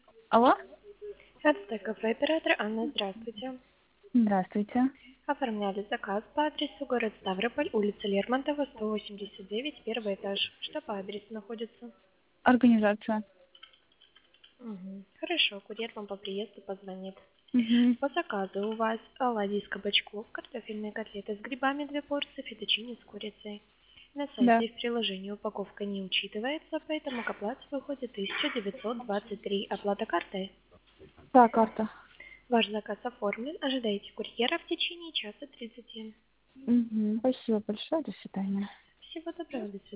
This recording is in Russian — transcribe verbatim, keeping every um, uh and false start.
Алло? Это кафе оператор Анна, здравствуйте. Здравствуйте. Оформляли заказ по адресу город Ставрополь, улица Лермонтова, сто восемьдесят девять, первый этаж. Что по адресу находится? Организация. Мгм. Хорошо, курьер вам по приезду позвонит. Угу. По заказу у вас оладьи из кабачков, картофельные котлеты с грибами две порции, фетучини с курицей. На Да. сайте и в приложении упаковка не учитывается, поэтому к оплате выходит тысяча девятьсот двадцать три. Оплата картой. Да, карта. Ваш заказ оформлен. Ожидайте курьера в течение часа тридцати. Угу. Спасибо большое. До свидания. Всего доброго, до свидания.